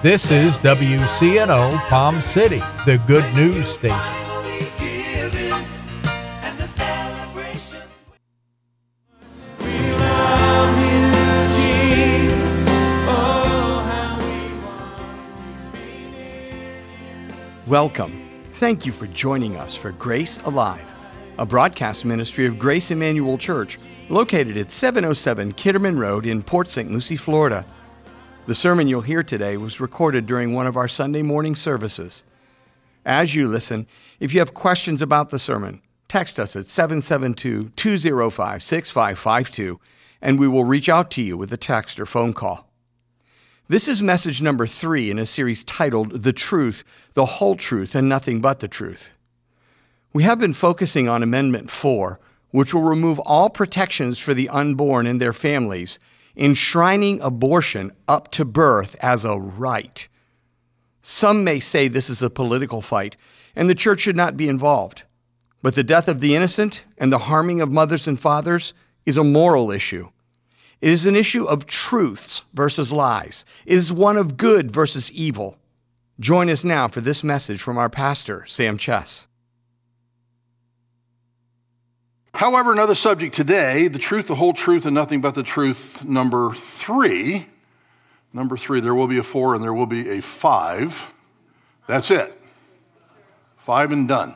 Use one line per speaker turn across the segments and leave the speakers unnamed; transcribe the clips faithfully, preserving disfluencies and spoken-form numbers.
This is W C N O Palm City, the good news station.
Welcome. Thank you for joining us for Grace Alive, a broadcast ministry of Grace Emmanuel Church located at seven oh seven Kitterman Road in Port Saint Lucie, Florida. The sermon you'll hear today was recorded during one of our Sunday morning services. As you listen, if you have questions about the sermon, text us at seven seven two, two oh five, six five five two, and we will reach out to you with a text or phone call. This is message number three in a series titled The Truth, the Whole Truth, and Nothing But the Truth. We have been focusing on Amendment four, which will remove all protections for the unborn and their families, enshrining abortion up to birth as a right. Some may say this is a political fight, and the church should not be involved. But the death of the innocent and the harming of mothers and fathers is a moral issue. It is an issue of truths versus lies. It is one of good versus evil. Join us now for this message from our pastor, Sam Chess.
However, another subject today, the truth, the whole truth, and nothing but the truth, number three. Number three, there will be a four and there will be a five. That's it. Five and done.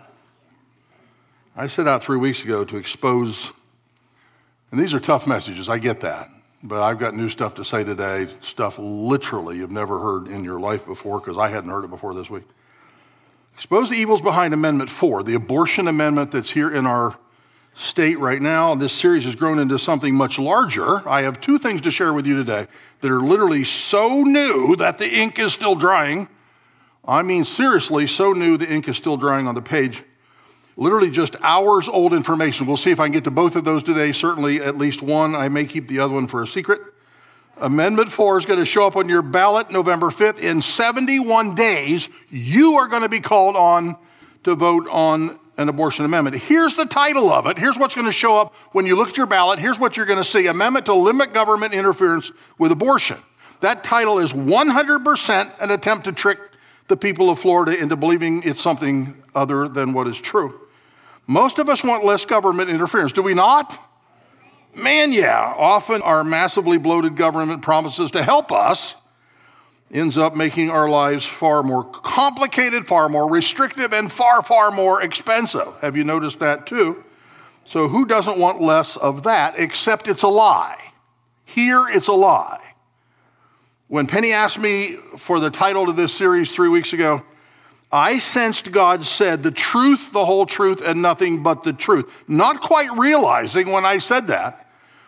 I set out three weeks ago to expose, and these are tough messages, I get that. But I've got new stuff to say today, stuff literally you've never heard in your life before, because I hadn't heard it before this week. Expose the evils behind Amendment four, the abortion amendment that's here in our state right now. This series has grown into something much larger. I have two things to share with you today that are literally so new that the ink is still drying. I mean, seriously, so new the ink is still drying on the page. Literally just hours old information. We'll see if I can get to both of those today. Certainly at least one. I may keep the other one for a secret. Amendment four is going to show up on your ballot November fifth. In seventy-one days, you are going to be called on to vote on an abortion amendment. Here's the title of it. Here's what's going to show up when you look at your ballot. Here's what you're going to see. Amendment to limit government interference with abortion. That title is one hundred percent an attempt to trick the people of Florida into believing it's something other than what is true. Most of us want less government interference, do we not? Man, yeah. Often our massively bloated government promises to help us ends up making our lives far more complicated, far more restrictive, and far, far more expensive. Have you noticed that too? So who doesn't want less of that, except it's a lie? Here it's a lie. When Penny asked me for the title of this series three weeks ago, I sensed God said the truth, the whole truth, and nothing but the truth. Not quite realizing when I said that,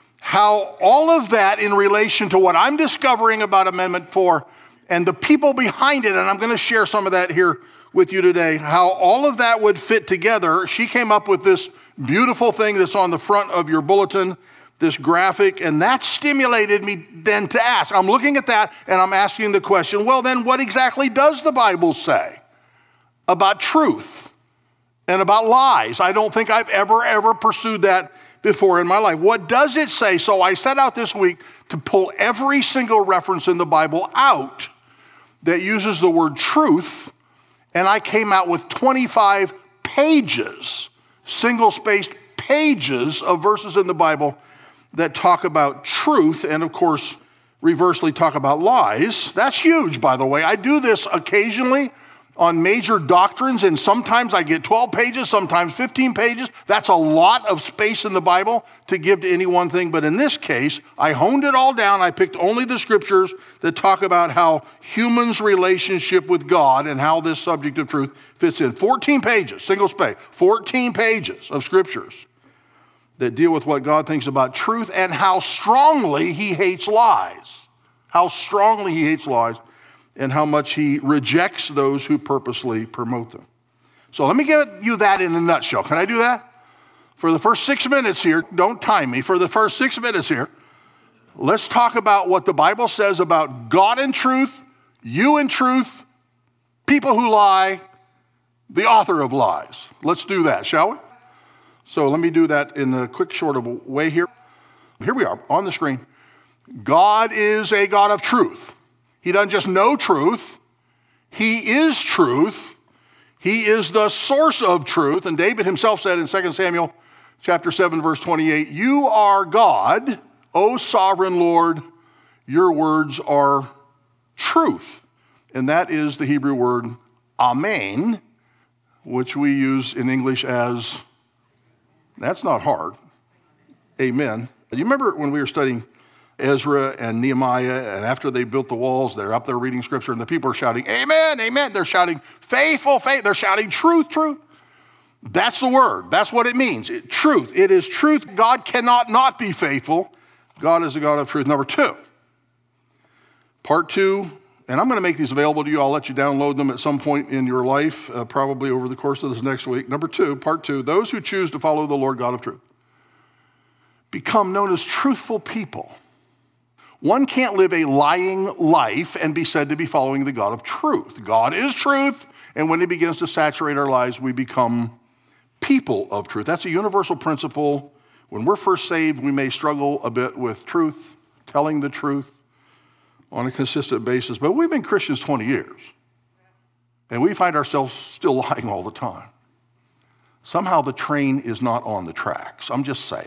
how all of that in relation to what I'm discovering about Amendment four and the people behind it, and I'm going to share some of that here with you today, how all of that would fit together. She came up with this beautiful thing that's on the front of your bulletin, this graphic, and that stimulated me then to ask. I'm looking at that, and I'm asking the question, well, then what exactly does the Bible say about truth and about lies? I don't think I've ever, ever pursued that before in my life. What does it say? So I set out this week to pull every single reference in the Bible out that uses the word truth, and I came out with twenty-five pages, single-spaced pages of verses in the Bible that talk about truth and, of course, reversely talk about lies. That's huge, by the way. I do this occasionally on major doctrines, and sometimes I get twelve pages, sometimes fifteen pages. That's a lot of space in the Bible to give to any one thing, but in this case, I honed it all down. I picked only the scriptures that talk about how humans' relationship with God and how this subject of truth fits in. fourteen pages, single space, fourteen pages of scriptures that deal with what God thinks about truth and how strongly he hates lies. How strongly he hates lies. And how much he rejects those who purposely promote them. So let me give you that in a nutshell. Can I do that? For the first six minutes here, don't time me, for the first six minutes here, let's talk about what the Bible says about God and truth, you and truth, people who lie, the author of lies. Let's do that, shall we? So let me do that in a quick, short of a way here. Here we are on the screen. God is a God of truth. He doesn't just know truth. He is truth. He is the source of truth. And David himself said in Second Samuel chapter seven, verse twenty-eight, you are God, O sovereign Lord, your words are truth. And that is the Hebrew word amen, which we use in English as, that's not hard, amen. Do you remember when we were studying Ezra and Nehemiah, and after they built the walls, they're up there reading scripture, and the people are shouting, amen, amen. They're shouting faithful, faith. They're shouting truth, truth. That's the word. That's what it means. It, truth. It is truth. God cannot not be faithful. God is a God of truth. Number two, part two, and I'm going to make these available to you. I'll let you download them at some point in your life, uh, probably over the course of this next week. Number two, part two, those who choose to follow the Lord God of truth become known as truthful people. One can't live a lying life and be said to be following the God of truth. God is truth, and when he begins to saturate our lives, we become people of truth. That's a universal principle. When we're first saved, we may struggle a bit with truth, telling the truth on a consistent basis, but we've been Christians twenty years, and we find ourselves still lying all the time. Somehow the train is not on the tracks. I'm just saying.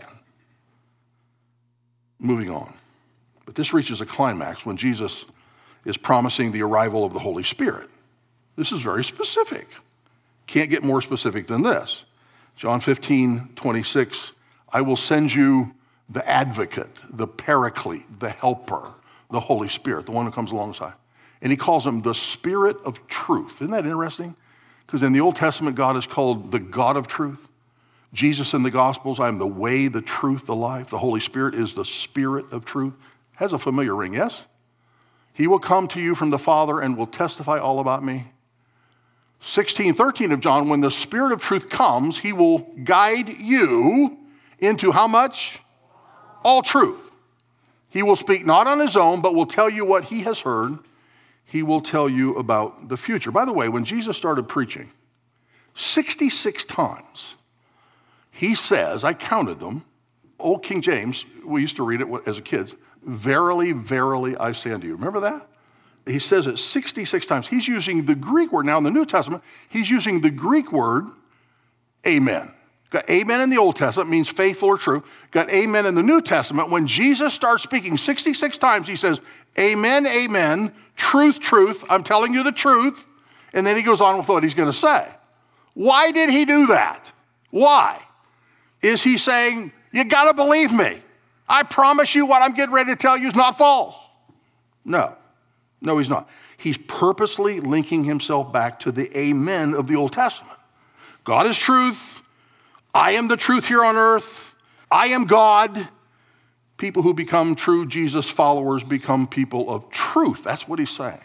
Moving on. But this reaches a climax when Jesus is promising the arrival of the Holy Spirit. This is very specific. Can't get more specific than this. John fifteen, twenty-six, I will send you the advocate, the paraclete, the helper, the Holy Spirit, the one who comes alongside. And he calls him the Spirit of truth. Isn't that interesting? Because in the Old Testament, God is called the God of truth. Jesus in the Gospels, I am the way, the truth, the life. The Holy Spirit is the Spirit of truth. Has a familiar ring, yes? He will come to you from the Father and will testify all about me. sixteen thirteen of John, when the Spirit of truth comes, he will guide you into how much? All truth. He will speak not on his own, but will tell you what he has heard. He will tell you about the future. By the way, when Jesus started preaching, sixty-six times, he says, I counted them, Old King James, we used to read it as a kids, verily, verily, I say unto you. Remember that? He says it sixty-six times. He's using the Greek word. Now in the New Testament, he's using the Greek word, amen. Got amen in the Old Testament, means faithful or true. Got amen in the New Testament. When Jesus starts speaking sixty-six times, he says, amen, amen, truth, truth, I'm telling you the truth. And then he goes on with what he's going to say. Why did he do that? Why? Is he saying, you got to believe me. I promise you what I'm getting ready to tell you is not false. No, no, he's not. He's purposely linking himself back to the amen of the Old Testament. God is truth. I am the truth here on earth. I am God. People who become true Jesus followers become people of truth. That's what he's saying.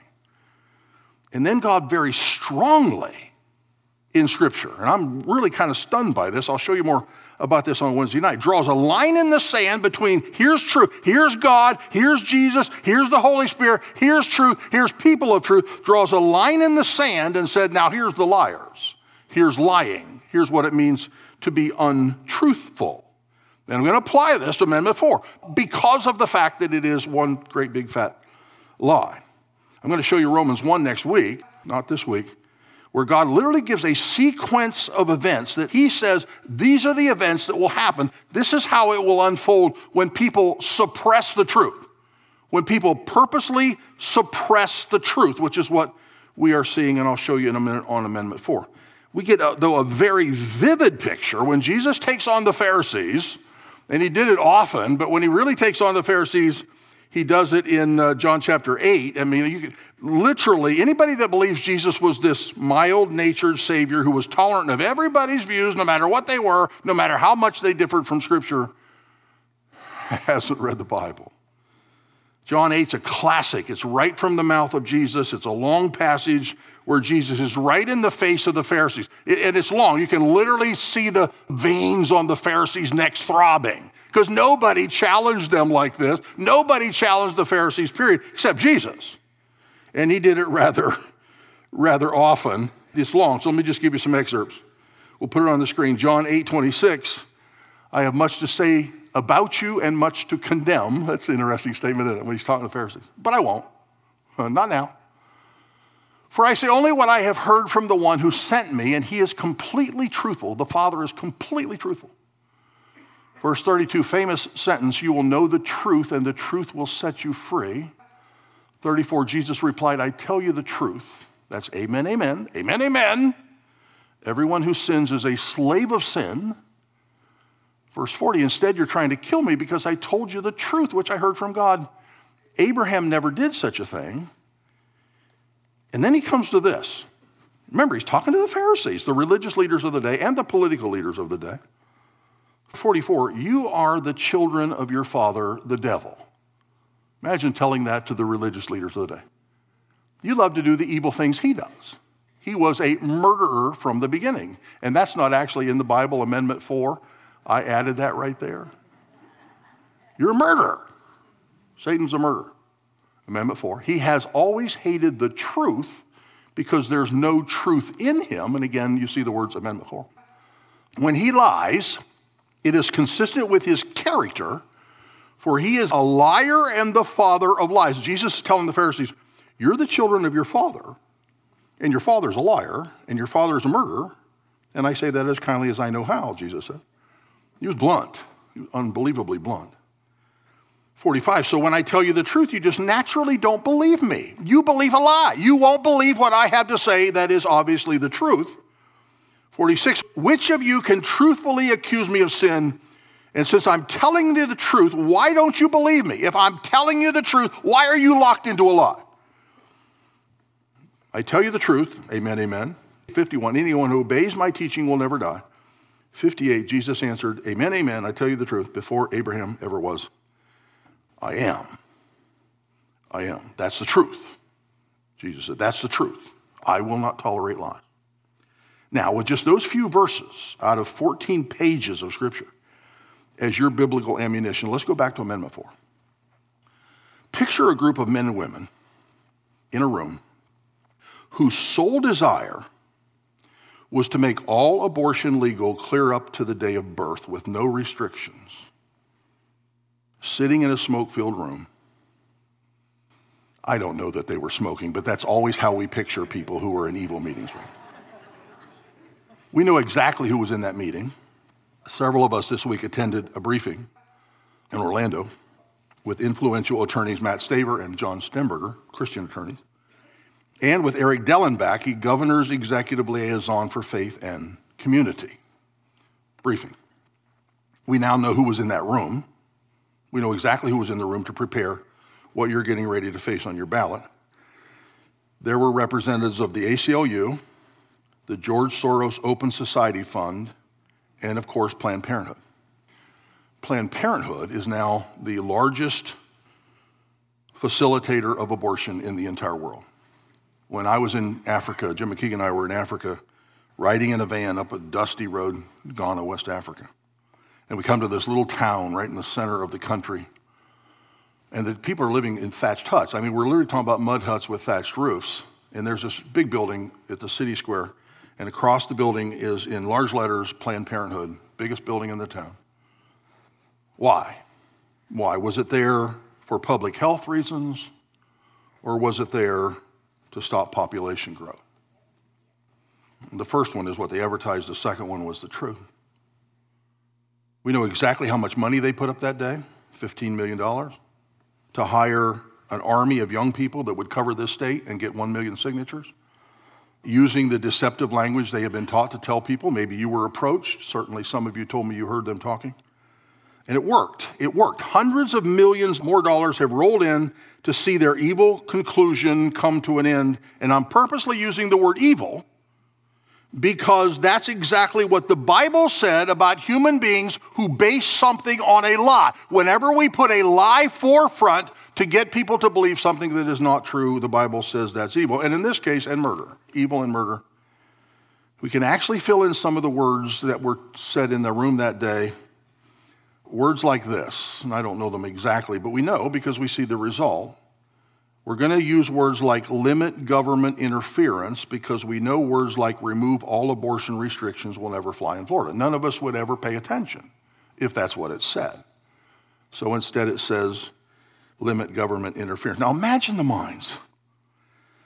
And then God very strongly in Scripture, and I'm really kind of stunned by this. I'll show you more about this on Wednesday night, draws a line in the sand between here's truth, here's God, here's Jesus, here's the Holy Spirit, here's truth, here's people of truth, draws a line in the sand and said, now here's the liars, here's lying, here's what it means to be untruthful. And I'm going to apply this to Amendment four because of the fact that it is one great big fat lie. I'm going to show you Romans one next week, not this week, where God literally gives a sequence of events that he says, these are the events that will happen. This is how it will unfold when people suppress the truth, when people purposely suppress the truth, which is what we are seeing, and I'll show you in a minute on Amendment four. We get, though, a very vivid picture when Jesus takes on the Pharisees, and he did it often, but when he really takes on the Pharisees, he does it in uh, John chapter eight. I mean, you could, literally, anybody that believes Jesus was this mild-natured Savior who was tolerant of everybody's views, no matter what they were, no matter how much they differed from Scripture, hasn't read the Bible. John eight's a classic. It's right from the mouth of Jesus. It's a long passage where Jesus is right in the face of the Pharisees. And it's long. You can literally see the veins on the Pharisees' necks throbbing because nobody challenged them like this. Nobody challenged the Pharisees, period, except Jesus. And he did it rather, rather often. It's long, so let me just give you some excerpts. We'll put it on the screen. John eight twenty-six, I have much to say about you and much to condemn. That's an interesting statement, isn't it, when he's talking to the Pharisees. But I won't. Uh, not now. For I say only what I have heard from the one who sent me, and he is completely truthful. The Father is completely truthful. Verse thirty-two, famous sentence, you will know the truth, and the truth will set you free. thirty-four, Jesus replied, I tell you the truth. That's amen, amen, amen, amen. Everyone who sins is a slave of sin. Verse forty, instead you're trying to kill me because I told you the truth, which I heard from God. Abraham never did such a thing. And then he comes to this. Remember, he's talking to the Pharisees, the religious leaders of the day, and the political leaders of the day. forty-four, you are the children of your father, the devil. Imagine telling that to the religious leaders of the day. You love to do the evil things he does. He was a murderer from the beginning. And that's not actually in the Bible, Amendment four. I added that right there. You're a murderer. Satan's a murderer. Amendment four. He has always hated the truth because there's no truth in him. And again, you see the words Amendment four. When he lies, it is consistent with his character, for he is a liar and the father of lies. Jesus is telling the Pharisees, you're the children of your father, and your father's a liar, and your father is a murderer. And I say that as kindly as I know how, Jesus said. He was blunt. He was unbelievably blunt. forty-five, so when I tell you the truth, you just naturally don't believe me. You believe a lie. You won't believe what I have to say that is obviously the truth. forty-six, which of you can truthfully accuse me of sin? And since I'm telling you the truth, why don't you believe me? If I'm telling you the truth, why are you locked into a lie? I tell you the truth, amen, amen. fifty-one, anyone who obeys my teaching will never die. fifty-eight, Jesus answered, amen, amen, I tell you the truth, before Abraham ever was, I am. I am. That's the truth. Jesus said, that's the truth. I will not tolerate lies. Now, with just those few verses out of fourteen pages of Scripture as your biblical ammunition, let's go back to Amendment four. Picture a group of men and women in a room whose sole desire was to make all abortion legal clear up to the day of birth with no restrictions, sitting in a smoke-filled room. I don't know that they were smoking, but that's always how we picture people who are in evil meetings. We know exactly who was in that meeting. Several of us this week attended a briefing in Orlando with influential attorneys Matt Staver and John Stemberger, Christian attorneys, and with Eric Dellenbach, he governor's executive liaison for faith and community. Briefing. We now know who was in that room. We know exactly who was in the room to prepare what you're getting ready to face on your ballot. There were representatives of the A C L U, the George Soros Open Society Fund, and of course, Planned Parenthood. Planned Parenthood is now the largest facilitator of abortion in the entire world. When I was in Africa, Jim McKeegan and I were in Africa, riding in a van up a dusty road, Ghana, West Africa. And we come to this little town right in the center of the country. And the people are living in thatched huts. I mean, we're literally talking about mud huts with thatched roofs. And there's this big building at the city square. And across the building is, in large letters, Planned Parenthood, biggest building in the town. Why? Why? Was it there for public health reasons? Or was it there to stop population growth? The first one is what they advertised. The second one was the truth. We know exactly how much money they put up that day, fifteen million dollars, to hire an army of young people that would cover this state and get one million signatures, using the deceptive language they had been taught to tell people. Maybe you were approached. Certainly some of you told me you heard them talking. And it worked. It worked. Hundreds of millions more dollars have rolled in to see their evil conclusion come to an end. And I'm purposely using the word evil because that's exactly what the Bible said about human beings who base something on a lie. Whenever we put a lie forefront to get people to believe something that is not true, the Bible says that's evil. And in this case, and murder, evil and murder. We can actually fill in some of the words that were said in the room that day. Words like this, and I don't know them exactly, but we know because we see the result. We're going to use words like limit government interference because we know words like remove all abortion restrictions will never fly in Florida. None of us would ever pay attention if that's what it said. So instead it says limit government interference. Now imagine the minds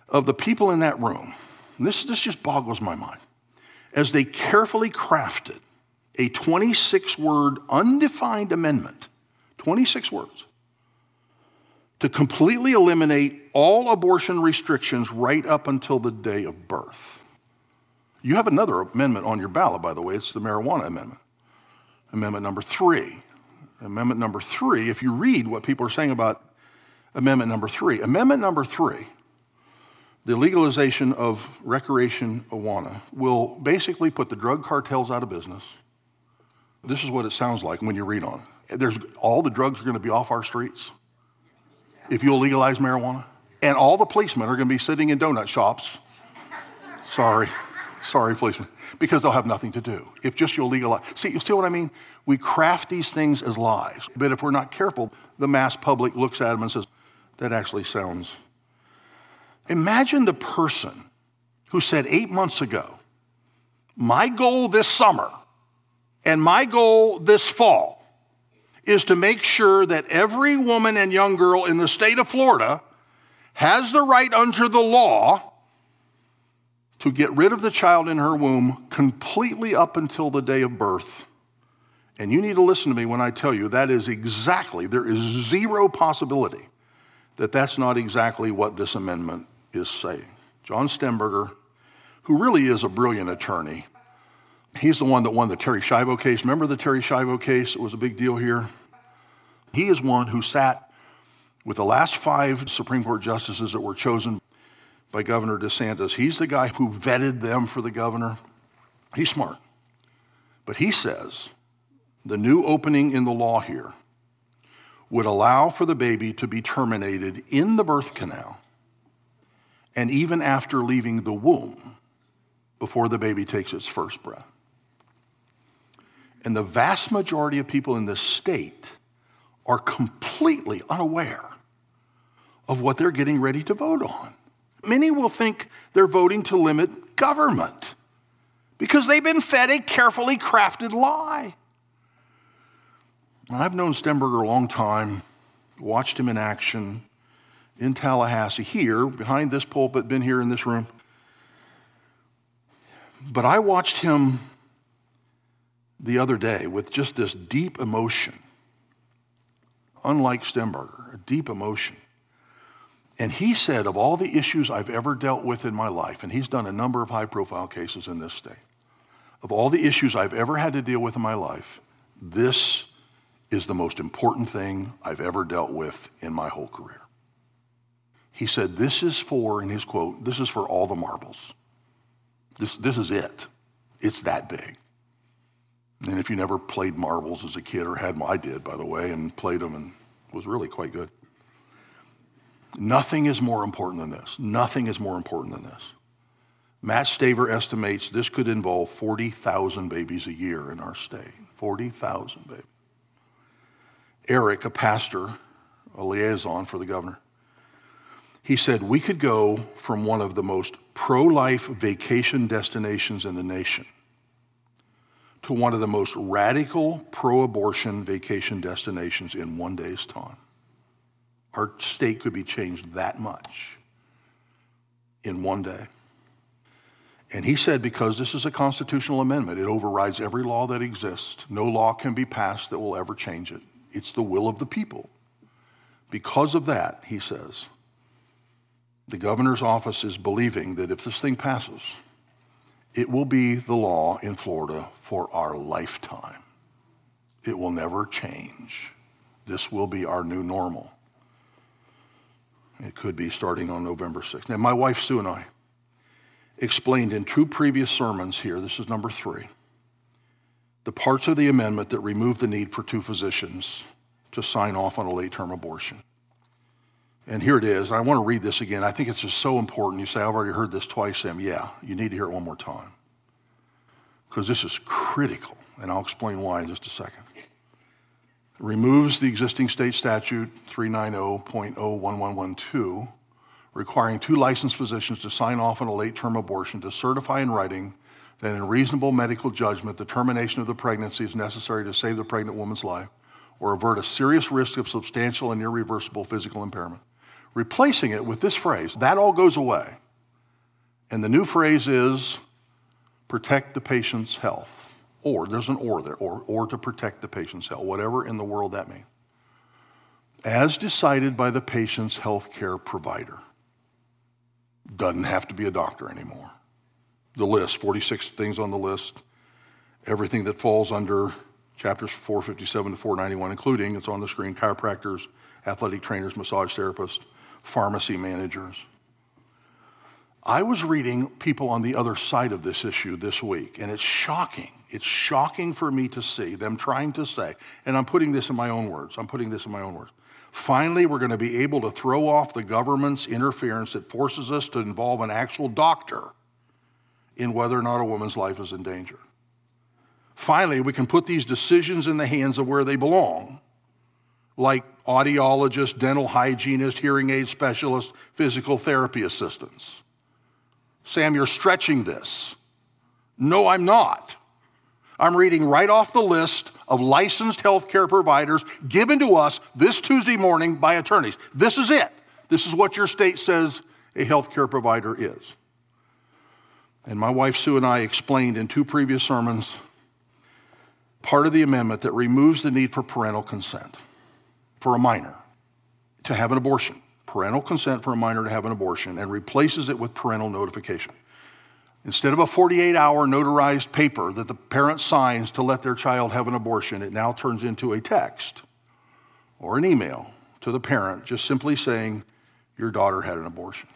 of the people in that room, and this, this just boggles my mind, as they carefully crafted a twenty-six word undefined amendment, twenty-six words, to completely eliminate all abortion restrictions right up until the day of birth. You have another amendment on your ballot, by the way. It's the marijuana amendment. Amendment number three. Amendment number three, if you read what people are saying about amendment number three, amendment number three, the legalization of recreation marijuana, will basically put the drug cartels out of business. This is what it sounds like when you read on it. There's, all the drugs are going to be off our streets if you'll legalize marijuana. And all the policemen are going to be sitting in donut shops. Sorry. Sorry, policemen. Because they'll have nothing to do. If just you'll legalize. See, you see what I mean? We craft these things as lies. But if we're not careful, the mass public looks at them and says, that actually sounds. Imagine the person who said eight months ago, my goal this summer and my goal this fall is to make sure that every woman and young girl in the state of Florida has the right under the law to get rid of the child in her womb completely up until the day of birth. And you need to listen to me when I tell you that is exactly, there is zero possibility that that's not exactly what this amendment is saying. John Stemberger, who really is a brilliant attorney, he's the one that won the Terri Schiavo case. Remember the Terri Schiavo case? It was a big deal here. He is one who sat with the last five Supreme Court justices that were chosen by Governor DeSantis. He's the guy who vetted them for the governor. He's smart. But he says the new opening in the law here would allow for the baby to be terminated in the birth canal and even after leaving the womb before the baby takes its first breath. And the vast majority of people in this state are completely unaware of what they're getting ready to vote on. Many will think they're voting to limit government because they've been fed a carefully crafted lie. I've known Stemberger a long time, watched him in action in Tallahassee, here, behind this pulpit, been here in this room. But I watched him the other day with just this deep emotion, unlike Stemberger, a deep emotion. And he said, of all the issues I've ever dealt with in my life, and he's done a number of high-profile cases in this state, of all the issues I've ever had to deal with in my life, this is the most important thing I've ever dealt with in my whole career. He said, this is for, in his quote, this is for all the marbles. This, this is it. It's that big. And if you never played marbles as a kid, or had, I did, by the way, and played them and was really quite good. Nothing is more important than this. Nothing is more important than this. Matt Staver estimates this could involve forty thousand babies a year in our state. forty thousand babies. Eric, a pastor, a liaison for the governor, he said, we could go from one of the most pro-life vacation destinations in the nation to one of the most radical pro-abortion vacation destinations in one day's time. Our state could be changed that much in one day. And he said, because this is a constitutional amendment, it overrides every law that exists. No law can be passed that will ever change it. It's the will of the people. Because of that, he says, the governor's office is believing that if this thing passes, it will be the law in Florida for our lifetime. It will never change. This will be our new normal. It could be starting on November sixth. Now, my wife Sue and I explained in two previous sermons here, this is number three, the parts of the amendment that remove the need for two physicians to sign off on a late-term abortion. And here it is. I want to read this again. I think it's just so important. You say, I've already heard this twice, Sam. Yeah, you need to hear it one more time. Because this is critical, and I'll explain why in just a second. It removes the existing state statute three ninety point oh one one one two, requiring two licensed physicians to sign off on a late-term abortion to certify in writing that in reasonable medical judgment, the termination of the pregnancy is necessary to save the pregnant woman's life or avert a serious risk of substantial and irreversible physical impairment. replacing it with this phrase. That all goes away. And the new phrase is protect the patient's health. Or, there's an or there, or, or to protect the patient's health, whatever in the world that means. As decided by the patient's health care provider. Doesn't have to be a doctor anymore. The list, forty-six things on the list, everything that falls under chapters four fifty-seven to four ninety-one, including, it's on the screen, chiropractors, athletic trainers, massage therapists, pharmacy managers. I was reading people on the other side of this issue this week, and it's shocking. It's shocking for me to see them trying to say, and I'm putting this in my own words, I'm putting this in my own words. Finally, we're going to be able to throw off the government's interference that forces us to involve an actual doctor in whether or not a woman's life is in danger. Finally, we can put these decisions in the hands of where they belong, like audiologists, dental hygienists, hearing aid specialists, physical therapy assistants. Sam, you're stretching this. No, I'm not. I'm reading right off the list of licensed healthcare providers given to us this Tuesday morning by attorneys. This is it. This is what your state says a healthcare provider is. And my wife Sue and I explained in two previous sermons part of the amendment that removes the need for parental consent for a minor to have an abortion. Parental consent for a minor to have an abortion, and replaces it with parental notification. Instead of a forty-eight hour notarized paper that the parent signs to let their child have an abortion, it now turns into a text or an email to the parent just simply saying, your daughter had an abortion.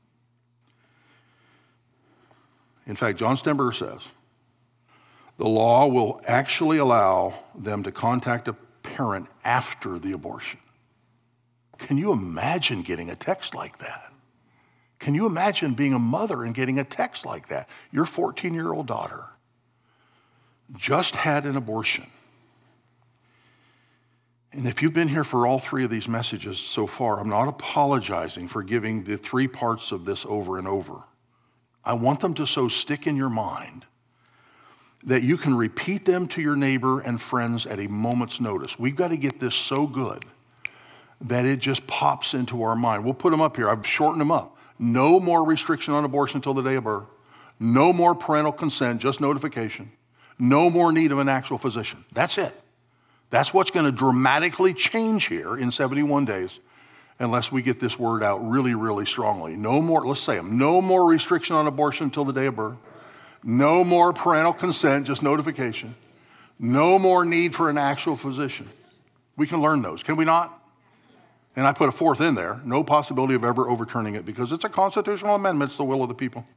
In fact, John Stenberger says, the law will actually allow them to contact a parent after the abortion. Can you imagine getting a text like that? Can you imagine being a mother and getting a text like that? Your fourteen-year-old daughter just had an abortion. And if you've been here for all three of these messages so far, I'm not apologizing for giving the three parts of this over and over. I want them to so stick in your mind that you can repeat them to your neighbor and friends at a moment's notice. We've got to get this so good that it just pops into our mind. We'll put them up here. I've shortened them up. No more restriction on abortion until the day of birth. No more parental consent, just notification. No more need of an actual physician. That's it. That's what's going to dramatically change here in seventy-one days unless we get this word out really, really strongly. No more, let's say them, no more restriction on abortion until the day of birth. No more parental consent, just notification. No more need for an actual physician. We can learn those, can we not? And I put a fourth in there, no possibility of ever overturning it because it's a constitutional amendment, it's the will of the people.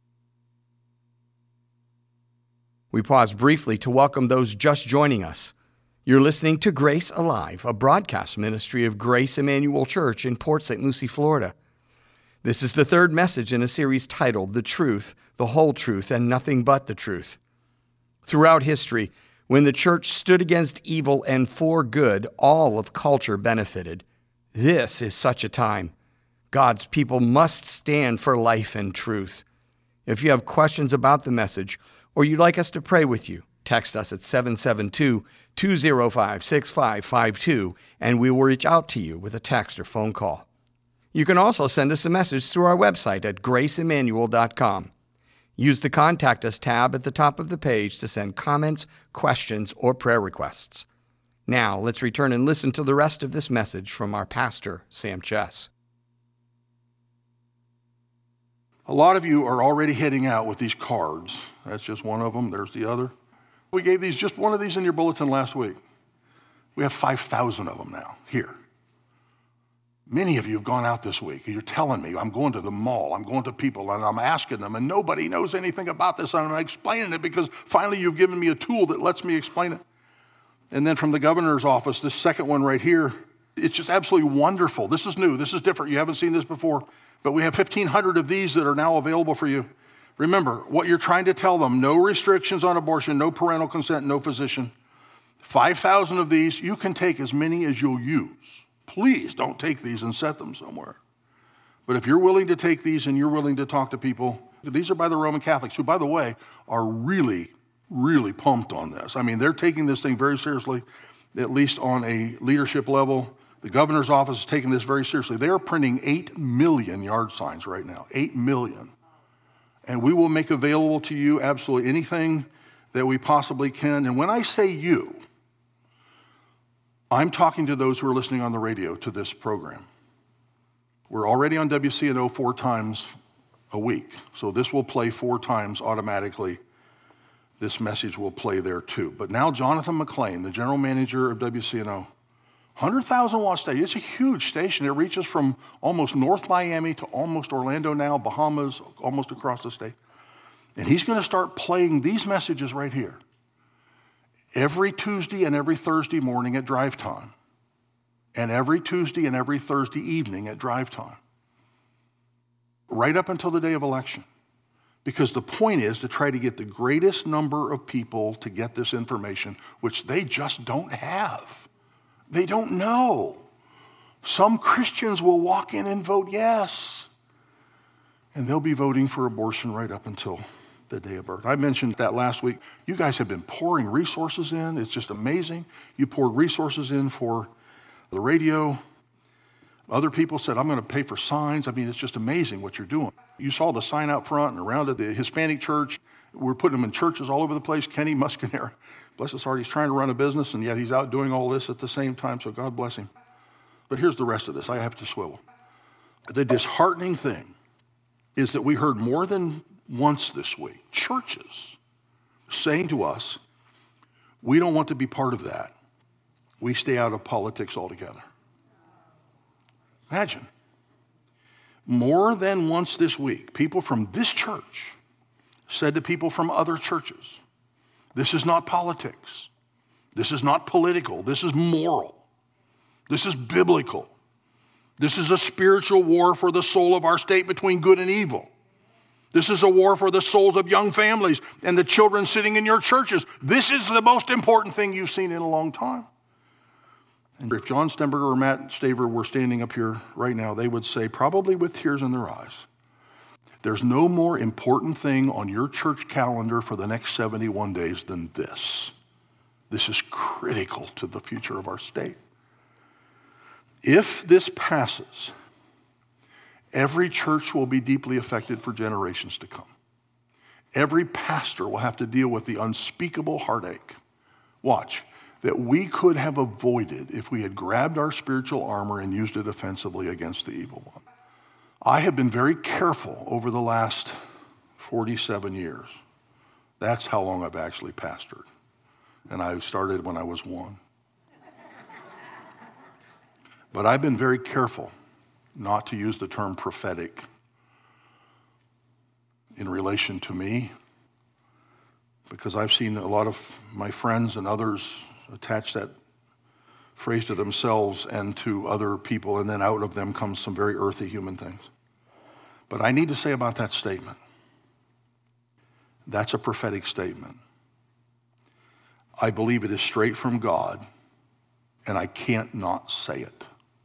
We pause briefly to welcome those just joining us. You're listening to Grace Alive, a broadcast ministry of Grace Emmanuel Church in Port Saint Lucie, Florida. This is the third message in a series titled The Truth, the Whole Truth, and Nothing But the Truth. Throughout history, when the church stood against evil and for good, all of culture benefited. This is such a time. God's people must stand for life and truth. If you have questions about the message or you'd like us to pray with you, text us at seven seven two, two zero five, six five five two and we will reach out to you with a text or phone call. You can also send us a message through our website at grace emmanuel dot com. Use the Contact Us tab at the top of the page to send comments, questions, or prayer requests. Now, let's return and listen to the rest of this message from our pastor, Sam Chess.
A lot of you are already heading out with these cards. That's just one of them. There's the other. We gave these, just one of these in your bulletin last week. We have five thousand of them now here. Many of you have gone out this week. You're telling me, I'm going to the mall, I'm going to people, and I'm asking them, and nobody knows anything about this, and I'm explaining it because finally you've given me a tool that lets me explain it. And then from the governor's office, this second one right here, it's just absolutely wonderful. This is new. This is different. You haven't seen this before. But we have fifteen hundred of these that are now available for you. Remember, what you're trying to tell them, no restrictions on abortion, no parental consent, no physician. five thousand of these, you can take as many as you'll use. Please don't take these and set them somewhere. But if you're willing to take these and you're willing to talk to people, these are by the Roman Catholics, who, by the way, are really really pumped on this. I mean, they're taking this thing very seriously, at least on a leadership level. The governor's office is taking this very seriously. They are printing eight million yard signs right now, eight million. And we will make available to you absolutely anything that we possibly can. And when I say you, I'm talking to those who are listening on the radio to this program. We're already on W C N O four times a week. So this will play four times automatically. This message will play there too. But now Jonathan McLean, the general manager of W C N O, one hundred thousand watt station. It's a huge station. It reaches from almost North Miami to almost Orlando now, Bahamas, almost across the state. And he's going to start playing these messages right here every Tuesday and every Thursday morning at drive time, and every Tuesday and every Thursday evening at drive time, right up until the day of election. Because the point is to try to get the greatest number of people to get this information, which they just don't have. They don't know. Some Christians will walk in and vote yes, and they'll be voting for abortion right up until the day of birth. I mentioned that last week. You guys have been pouring resources in. It's just amazing. You poured resources in for the radio. Other people said, I'm going to pay for signs. I mean, it's just amazing what you're doing. You saw the sign out front and around at the Hispanic church. We're putting them in churches all over the place. Kenny Muscanera, bless his heart, he's trying to run a business, and yet he's out doing all this at the same time, so God bless him. But here's the rest of this. I have to swivel. The disheartening thing is that we heard more than once this week churches saying to us, we don't want to be part of that. We stay out of politics altogether. Imagine. More than once this week, people from this church said to people from other churches, this is not politics. This is not political. This is moral. This is biblical. This is a spiritual war for the soul of our state between good and evil. This is a war for the souls of young families and the children sitting in your churches. This is the most important thing you've seen in a long time. And if John Stenberger or Matt Staver were standing up here right now, they would say, probably with tears in their eyes, there's no more important thing on your church calendar for the next seventy-one days than this. This is critical to the future of our state. If this passes, every church will be deeply affected for generations to come. Every pastor will have to deal with the unspeakable heartache. Watch. That we could have avoided if we had grabbed our spiritual armor and used it offensively against the evil one. I have been very careful over the last forty-seven years. That's how long I've actually pastored. And I started when I was one. But I've been very careful not to use the term prophetic in relation to me, because I've seen a lot of my friends and others attach that phrase to themselves and to other people, and then out of them comes some very earthy human things. But I need to say about that statement, that's a prophetic statement. I believe it is straight from God, and I can't not say it.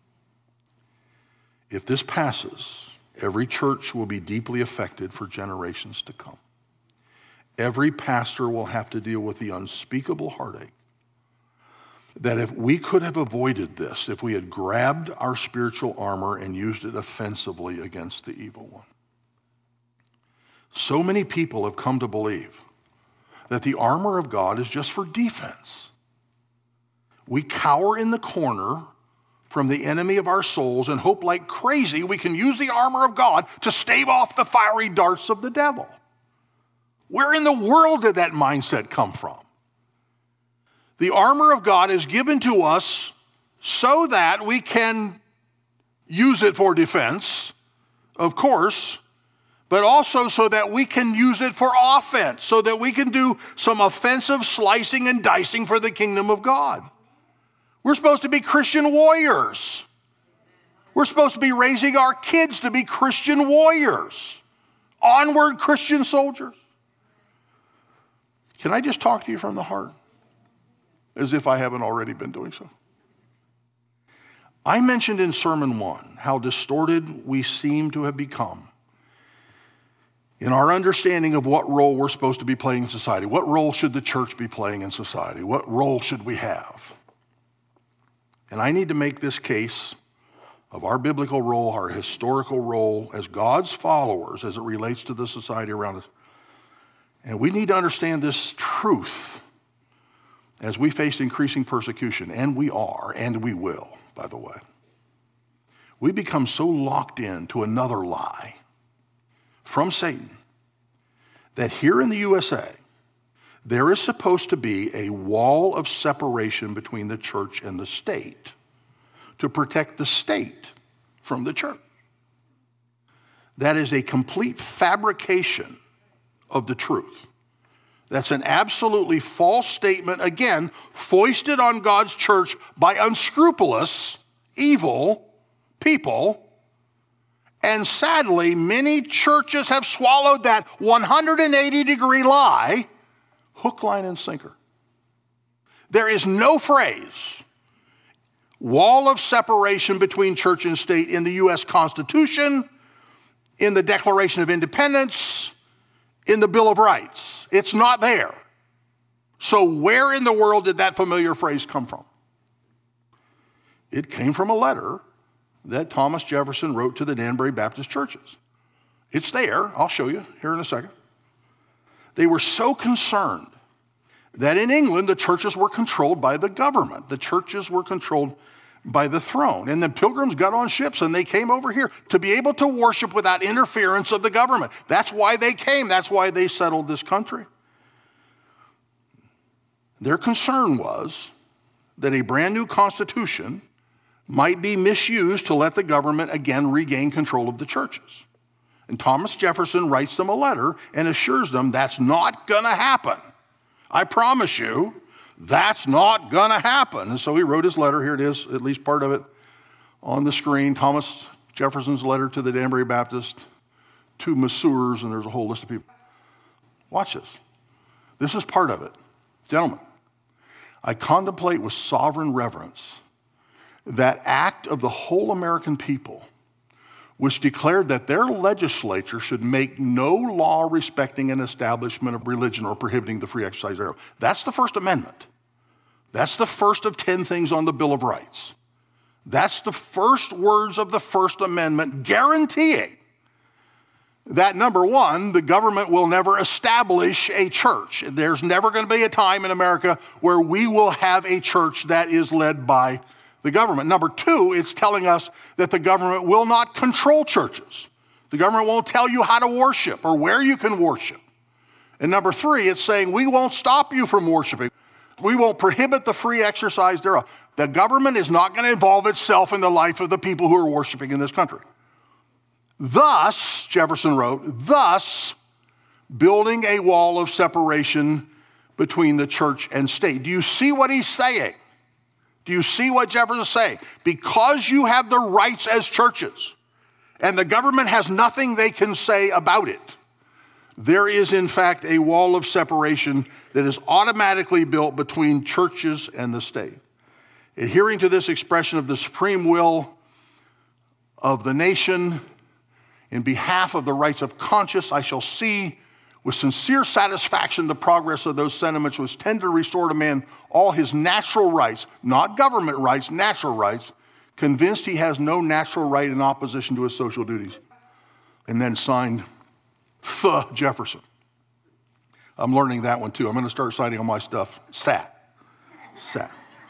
If this passes, every church will be deeply affected for generations to come. Every pastor will have to deal with the unspeakable heartache that if we could have avoided this, if we had grabbed our spiritual armor and used it offensively against the evil one. So many people have come to believe that the armor of God is just for defense. We cower in the corner from the enemy of our souls and hope like crazy we can use the armor of God to stave off the fiery darts of the devil. Where in the world did that mindset come from? The armor of God is given to us so that we can use it for defense, of course, but also so that we can use it for offense, so that we can do some offensive slicing and dicing for the kingdom of God. We're supposed to be Christian warriors. We're supposed to be raising our kids to be Christian warriors, onward Christian soldiers. Can I just talk to you from the heart? As if I haven't already been doing so. I mentioned in Sermon one how distorted we seem to have become in our understanding of what role we're supposed to be playing in society. What role should the church be playing in society? What role should we have? And I need to make this case of our biblical role, our historical role as God's followers as it relates to the society around us. And we need to understand this truth as we face increasing persecution, and we are, and we will, by the way. We become so locked in to another lie from Satan that here in the U S A, there is supposed to be a wall of separation between the church and the state to protect the state from the church. That is a complete fabrication of the truth. That's an absolutely false statement, again, foisted on God's church by unscrupulous, evil people. And sadly, many churches have swallowed that one hundred eighty degree lie, hook, line, and sinker. There is no phrase, wall of separation between church and state in the U S Constitution, in the Declaration of Independence, in the Bill of Rights. It's not there. So where in the world did that familiar phrase come from? It came from a letter that Thomas Jefferson wrote to the Danbury Baptist churches. It's there. I'll show you here in a second. They were so concerned that in England, the churches were controlled by the government. The churches were controlled by the throne. And the pilgrims got on ships and they came over here to be able to worship without interference of the government. That's why they came. That's why they settled this country. Their concern was that a brand new constitution might be misused to let the government again regain control of the churches. And Thomas Jefferson writes them a letter and assures them that's not going to happen. I promise you, that's not going to happen. And so he wrote his letter. Here it is, at least part of it on the screen. Thomas Jefferson's letter to the Danbury Baptist, to Messrs., and there's a whole list of people. Watch this. This is part of it. Gentlemen, I contemplate with sovereign reverence that act of the whole American people which declared that their legislature should make no law respecting an establishment of religion or prohibiting the free exercise thereof. That's the First Amendment. That's the first of ten things on the Bill of Rights. That's the first words of the First Amendment guaranteeing that, number one, the government will never establish a church. There's never going to be a time in America where we will have a church that is led by the government. Number two, it's telling us that the government will not control churches. The government won't tell you how to worship or where you can worship. And number three, it's saying we won't stop you from worshiping. We won't prohibit the free exercise thereof. The government is not going to involve itself in the life of the people who are worshiping in this country. Thus, Jefferson wrote, thus building a wall of separation between the church and state. Do you see what he's saying? Do you see what Jefferson is saying? Because you have the rights as churches, and the government has nothing they can say about it, there is in fact a wall of separation that is automatically built between churches and the state. Adhering to this expression of the supreme will of the nation, in behalf of the rights of conscience, I shall see with sincere satisfaction the progress of those sentiments which tend to restore to man all his natural rights, not government rights, natural rights, convinced he has no natural right in opposition to his social duties. And then signed, Th Jefferson. I'm learning that one too. I'm going to start signing all my stuff. Sat. Sat.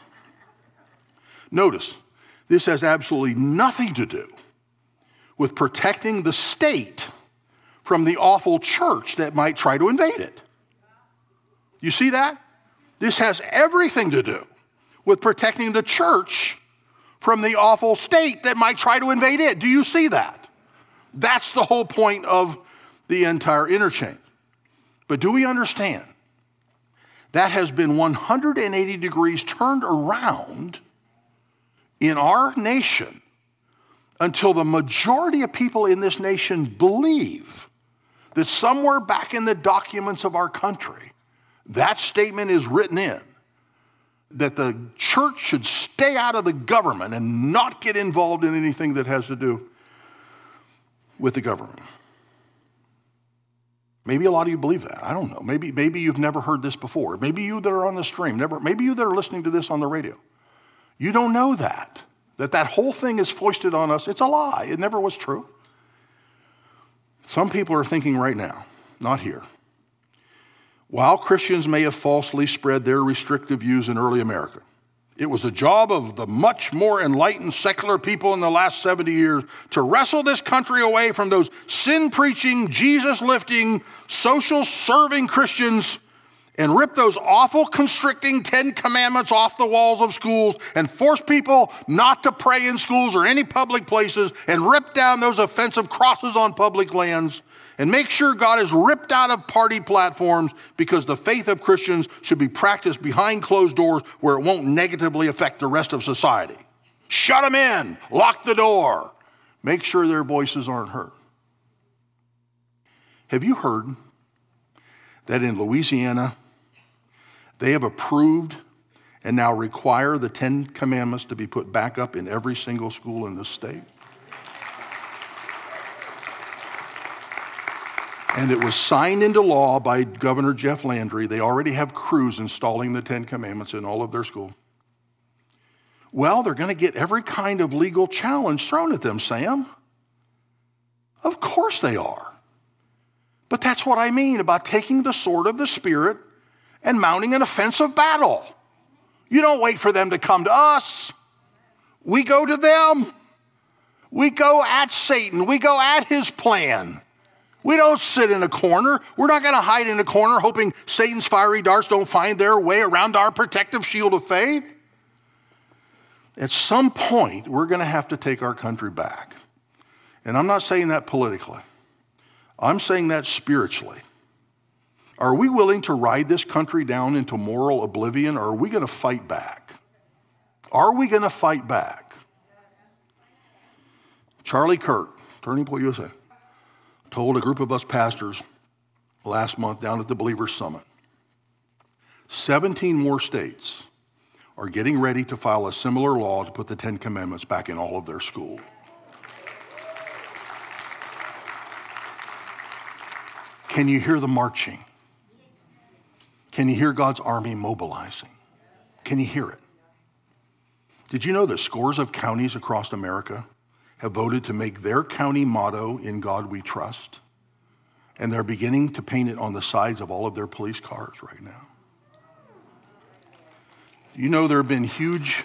Notice, this has absolutely nothing to do with protecting the state from the awful church that might try to invade it. You see that? This has everything to do with protecting the church from the awful state that might try to invade it. Do you see that? That's the whole point of the entire interchange. But do we understand that has been one hundred eighty degrees turned around in our nation until the majority of people in this nation believe that somewhere back in the documents of our country, that statement is written in, that the church should stay out of the government and not get involved in anything that has to do with the government. Maybe a lot of you believe that. I don't know. Maybe, maybe you've never heard this before. Maybe you that are on the stream, never, maybe you that are listening to this on the radio. You don't know that, that that whole thing is foisted on us. It's a lie. It never was true. Some people are thinking right now, not here, while Christians may have falsely spread their restrictive views in early America, it was the job of the much more enlightened secular people in the last seventy years to wrestle this country away from those sin-preaching, Jesus-lifting, social-serving Christians and rip those awful constricting Ten Commandments off the walls of schools and force people not to pray in schools or any public places and rip down those offensive crosses on public lands and make sure God is ripped out of party platforms because the faith of Christians should be practiced behind closed doors where it won't negatively affect the rest of society. Shut them in, lock the door, make sure their voices aren't heard. Have you heard that in Louisiana, they have approved and now require the Ten Commandments to be put back up in every single school in the state? And it was signed into law by Governor Jeff Landry. They already have crews installing the Ten Commandments in all of their schools. Well, they're going to get every kind of legal challenge thrown at them, Sam. Of course they are. But that's what I mean about taking the sword of the Spirit and mounting an offensive battle. You don't wait for them to come to us. We go to them. We go at Satan. We go at his plan. We don't sit in a corner. We're not going to hide in a corner hoping Satan's fiery darts don't find their way around our protective shield of faith. At some point, we're going to have to take our country back. And I'm not saying that politically. I'm saying that spiritually. Are we willing to ride this country down into moral oblivion, or are we going to fight back? Are we going to fight back? Charlie Kirk, Turning Point U S A, told a group of us pastors last month down at the Believers Summit, seventeen more states are getting ready to file a similar law to put the Ten Commandments back in all of their schools. Can you hear the marching? Can you hear God's army mobilizing? Can you hear it? Did you know that scores of counties across America have voted to make their county motto, "In God We Trust"? And they're beginning to paint it on the sides of all of their police cars right now. You know there have been huge,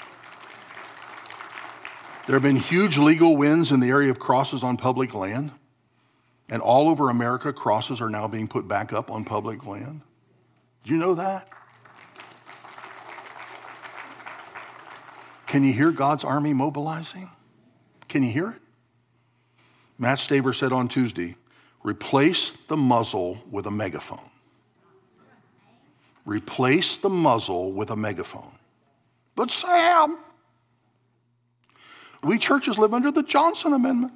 there have been huge legal wins in the area of crosses on public land. And all over America, crosses are now being put back up on public land. Do you know that? Can you hear God's army mobilizing? Can you hear it? Matt Staver said on Tuesday, replace the muzzle with a megaphone. Replace the muzzle with a megaphone. But Sam, we churches live under the Johnson Amendment.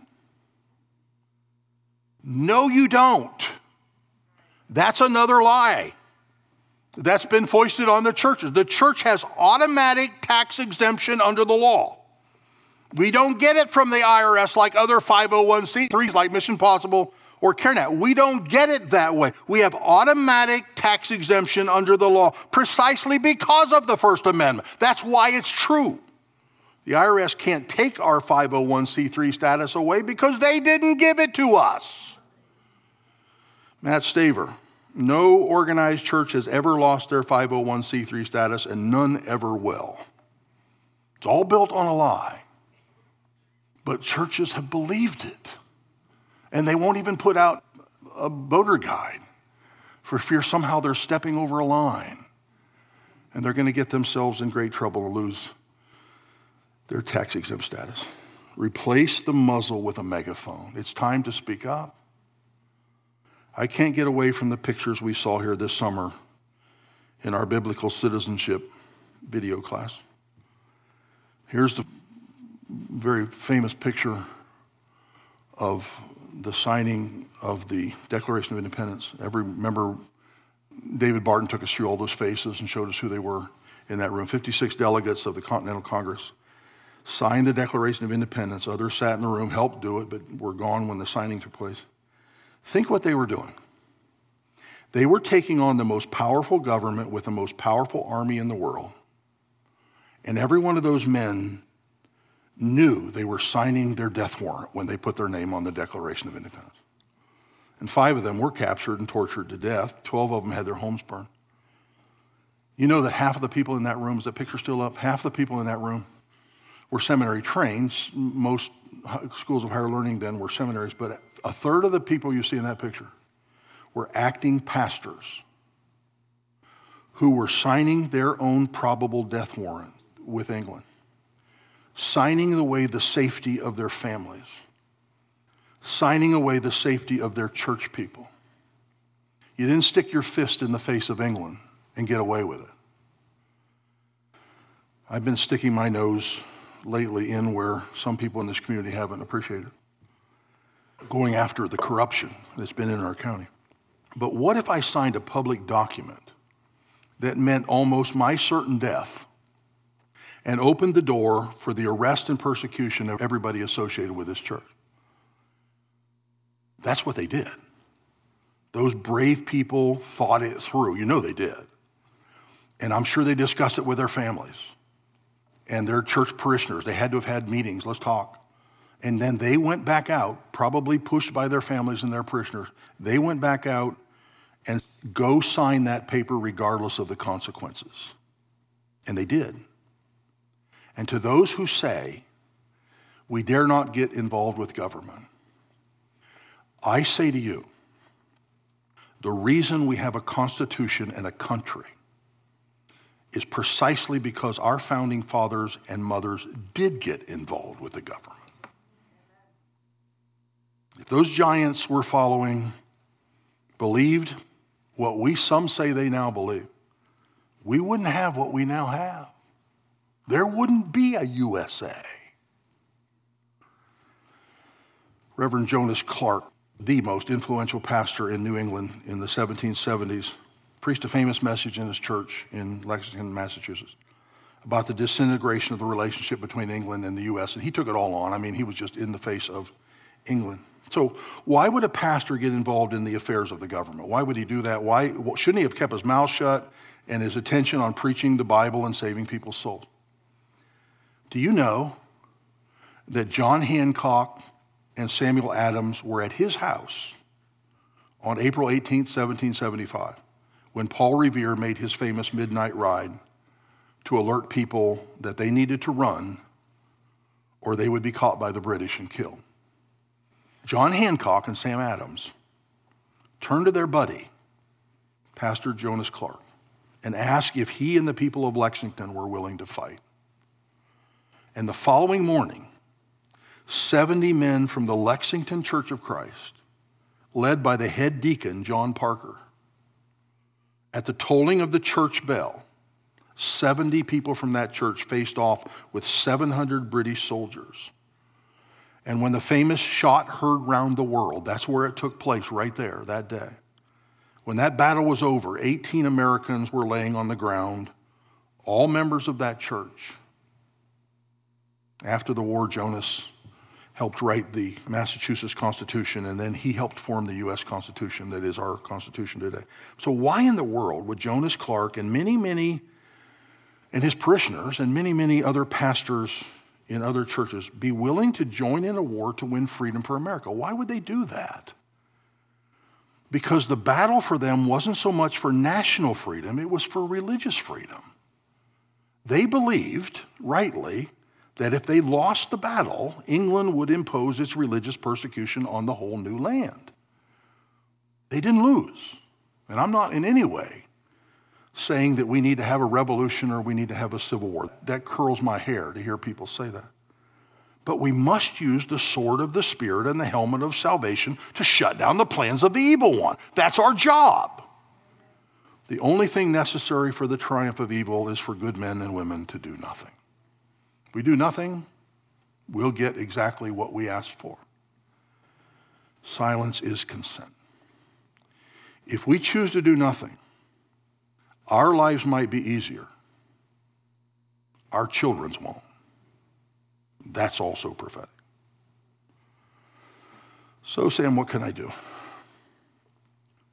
No, you don't. That's another lie that's been foisted on the churches. The church has automatic tax exemption under the law. We don't get it from the I R S like other five oh one c threes like Mission Possible or CareNet. We don't get it that way. We have automatic tax exemption under the law precisely because of the First Amendment. That's why it's true. The I R S can't take our five oh one c three status away because they didn't give it to us. Matt Staver, no organized church has ever lost their five oh one c three status, and none ever will. It's all built on a lie. But churches have believed it. And they won't even put out a voter guide for fear somehow they're stepping over a line. And they're going to get themselves in great trouble to lose their tax exempt status. Replace the muzzle with a megaphone. It's time to speak up. I can't get away from the pictures we saw here this summer in our biblical citizenship video class. Here's the very famous picture of the signing of the Declaration of Independence. Every member, David Barton took us through all those faces and showed us who they were in that room. fifty-six delegates of the Continental Congress signed the Declaration of Independence. Others sat in the room, helped do it, but were gone when the signing took place. Think what they were doing. They were taking on the most powerful government with the most powerful army in the world And every one of those men knew they were signing their death warrant when they put their name on the Declaration of Independence. And five of them were captured and tortured to death. Twelve of them had their homes burned. You know that half of the people in that room, is that picture still up? Half the people in that room were seminary trained. Most schools of higher learning then were seminaries, but a third of the people you see in that picture were acting pastors who were signing their own probable death warrant with England, signing away the safety of their families, signing away the safety of their church people. You didn't stick your fist in the face of England and get away with it. I've been sticking my nose lately in where some people in this community haven't appreciated, going after the corruption that's been in our county. But what if I signed a public document that meant almost my certain death and opened the door for the arrest and persecution of everybody associated with this church? That's what they did. Those brave people thought it through. You know they did. And I'm sure they discussed it with their families and their church parishioners. They had to have had meetings. Let's talk. And then they went back out, probably pushed by their families and their parishioners. They went back out and go sign that paper regardless of the consequences. And they did. And to those who say, we dare not get involved with government, I say to you, the reason we have a constitution and a country is precisely because our founding fathers and mothers did get involved with the government. If those giants we're following believed what we some say they now believe, we wouldn't have what we now have. There wouldn't be a U S A. Reverend Jonas Clark, the most influential pastor in New England in the seventeen seventies, preached a famous message in his church in Lexington, Massachusetts, about the disintegration of the relationship between England and the U S, and he took it all on. I mean, he was just in the face of England. So why would a pastor get involved in the affairs of the government? Why would he do that? Why shouldn't he have kept his mouth shut and his attention on preaching the Bible and saving people's souls? Do you know that John Hancock and Samuel Adams were at his house on April eighteenth, seventeen seventy-five, when Paul Revere made his famous midnight ride to alert people that they needed to run or they would be caught by the British and killed? John Hancock and Sam Adams turned to their buddy, Pastor Jonas Clark, and asked if he and the people of Lexington were willing to fight. And the following morning, seventy men from the Lexington Church of Christ, led by the head deacon, John Parker, at the tolling of the church bell, seventy people from that church faced off with seven hundred British soldiers. And when the famous shot heard round the world, that's where it took place right there that day. When that battle was over, eighteen Americans were laying on the ground, all members of that church. After the war, Jonas helped write the Massachusetts Constitution, and then he helped form the U S Constitution that is our Constitution today. So why in the world would Jonas Clark and many, many, and his parishioners and many, many other pastors in other churches be willing to join in a war to win freedom for America? Why would they do that? Because the battle for them wasn't so much for national freedom, it was for religious freedom. They believed, rightly, that if they lost the battle, England would impose its religious persecution on the whole new land. They didn't lose. And I'm not in any way saying that we need to have a revolution or we need to have a civil war. That curls my hair to hear people say that. But we must use the sword of the Spirit and the helmet of salvation to shut down the plans of the evil one. That's our job. The only thing necessary for the triumph of evil is for good men and women to do nothing. If we do nothing, we'll get exactly what we asked for. Silence is consent. If we choose to do nothing, our lives might be easier. Our children's won't. That's also prophetic. So, Sam, what can I do?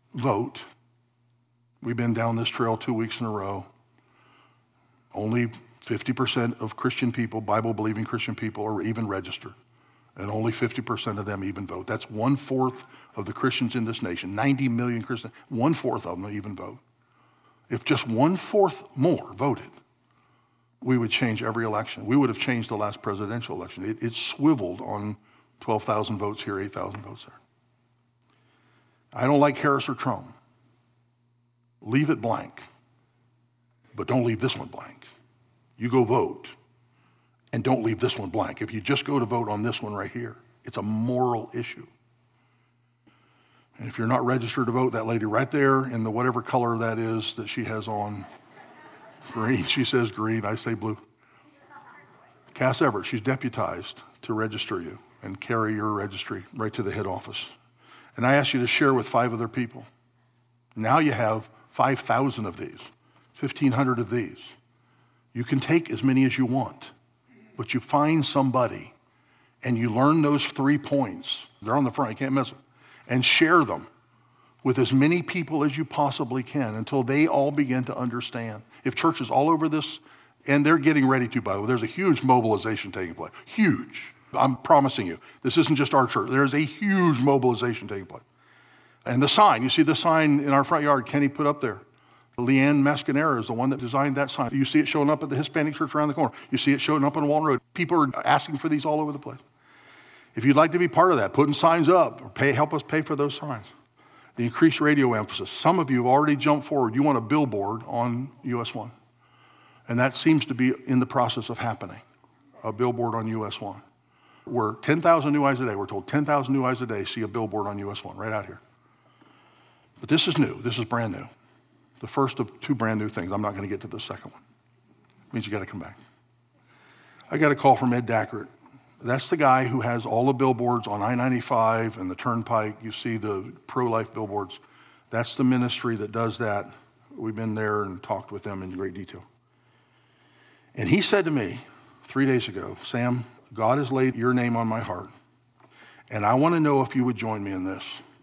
Vote. We've been down this trail two weeks in a row. Only fifty percent of Christian people, Bible-believing Christian people, are even registered. And only fifty percent of them even vote. That's one-fourth of the Christians in this nation, ninety million Christians, one-fourth of them even vote. If just one-fourth more voted, we would change every election. We would have changed the last presidential election. It, it swiveled on twelve thousand votes here, eight thousand votes there. I don't like Harris or Trump. Leave it blank, but don't leave this one blank. You go vote. And don't leave this one blank. If you just go to vote on this one right here, it's a moral issue. And if you're not registered to vote, that lady right there in the whatever color that is that she has on, green, she says green, I say blue. Cass Everett, she's deputized to register you and carry your registry right to the head office. And I asked you to share with five other people. Now you have five thousand of these, fifteen hundred of these. You can take as many as you want. But you find somebody and you learn those three points. They're on the front, you can't miss them. And share them with as many people as you possibly can until they all begin to understand. If churches all over this, and they're getting ready to, by the way, there's a huge mobilization taking place. Huge. I'm promising you. This isn't just our church. There's a huge mobilization taking place. And the sign, you see the sign in our front yard Kenny put up there. Leanne Mascanera is the one that designed that sign. You see it showing up at the Hispanic church around the corner. You see it showing up on Walton Road. People are asking for these all over the place. If you'd like to be part of that, putting signs up, or pay, help us pay for those signs. The increased radio emphasis. Some of you have already jumped forward. You want a billboard on U S one. And that seems to be in the process of happening. A billboard on U S one. We're ten thousand new eyes a day. We're told ten thousand new eyes a day see a billboard on U S one right out here. But this is new. This is brand new. The first of two brand new things. I'm not going to get to the second one. It means you got to come back. I got a call from Ed Dackert. That's the guy who has all the billboards on I ninety-five and the Turnpike. You see the pro-life billboards. That's the ministry that does that. We've been there and talked with them in great detail. And he said to me three days ago, Sam, God has laid your name on my heart, and I want to know if you would join me in this.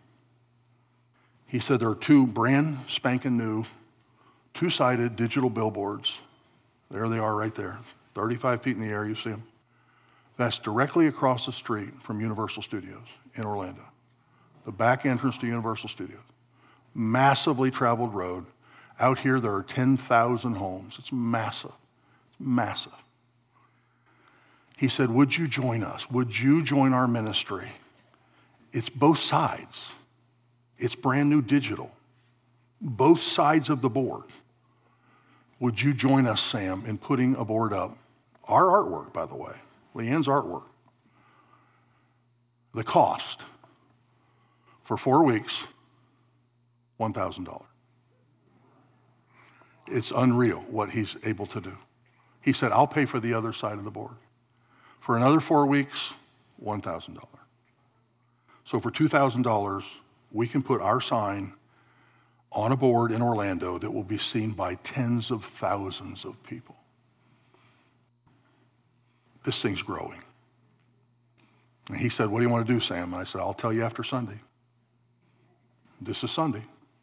He said there are two brand spanking new, two-sided digital billboards. There they are right there, thirty-five feet in the air, you see them. That's directly across the street from Universal Studios in Orlando. The back entrance to Universal Studios. Massively traveled road. Out here there are ten thousand homes. It's massive, massive. He said, would you join us? Would you join our ministry? It's both sides. It's brand new digital. Both sides of the board. Would you join us, Sam, in putting a board up? Our artwork, by the way. Leanne's artwork. The cost for four weeks, one thousand dollars. It's unreal what he's able to do. He said, I'll pay for the other side of the board. For another four weeks, one thousand dollars. So for two thousand dollars, we can put our sign on a board in Orlando that will be seen by tens of thousands of people. This thing's growing. And he said, what do you want to do, Sam? And I said, I'll tell you after Sunday. This is Sunday.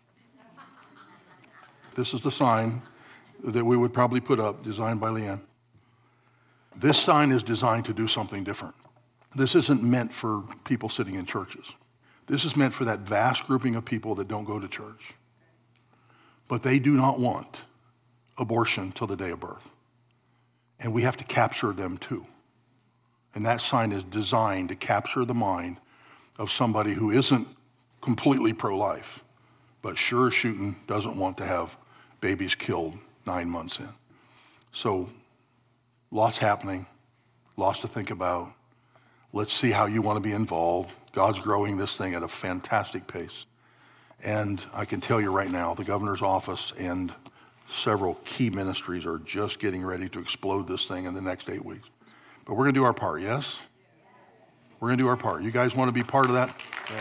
This is the sign that we would probably put up, designed by Leanne. This sign is designed to do something different. This isn't meant for people sitting in churches. This is meant for that vast grouping of people that don't go to church. But they do not want abortion till the day of birth. And we have to capture them too. And that sign is designed to capture the mind of somebody who isn't completely pro-life, but sure as shooting doesn't want to have babies killed nine months in. So lots happening, lots to think about. Let's see how you want to be involved. God's growing this thing at a fantastic pace. And I can tell you right now, the governor's office and several key ministries are just getting ready to explode this thing in the next eight weeks. But we're going to do our part, yes? We're going to do our part. You guys want to be part of that?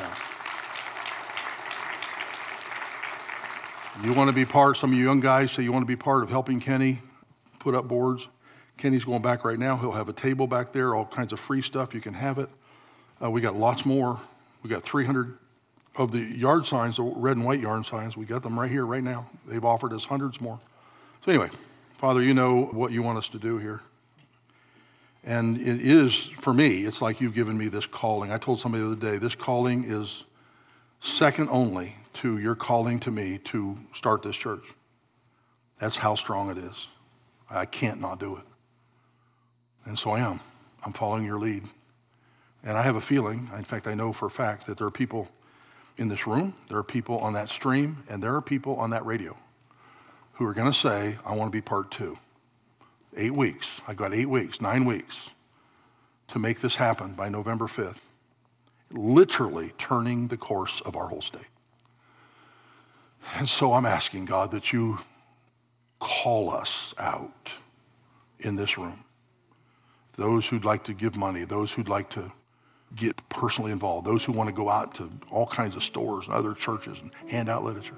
Yeah. You want to be part, some of you young guys say you want to be part of helping Kenny put up boards. Kenny's going back right now. He'll have a table back there, all kinds of free stuff. You can have it. Uh, we got lots more. We got three hundred of the yard signs, the red and white yard signs. We got them right here, right now. They've offered us hundreds more. So anyway, Father, you know what you want us to do here. And it is, for me, it's like you've given me this calling. I told somebody the other day, this calling is second only to your calling to me to start this church. That's how strong it is. I can't not do it. And so I am. I'm following your lead. And I have a feeling, in fact, I know for a fact that there are people in this room, there are people on that stream, and there are people on that radio who are going to say, I want to be part two. Eight weeks. I got eight weeks, nine weeks to make this happen by November fifth. Literally turning the course of our whole state. And so I'm asking God that you call us out in this room. Those who'd like to give money, those who'd like to get personally involved, those who want to go out to all kinds of stores and other churches and hand out literature.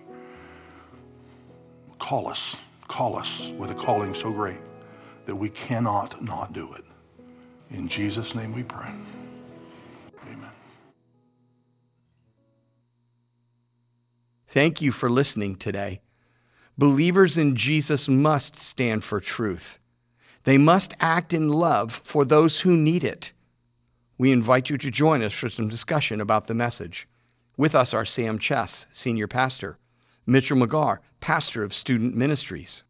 Call us, call us with a calling so great that we cannot not do it. In Jesus' name we pray. Amen.
Thank you for listening today. Believers in Jesus must stand for truth. They must act in love for those who need it. We invite you to join us for some discussion about the message. With us are Sam Chess, Senior Pastor, Mitchell McGarr, Pastor of Student Ministries.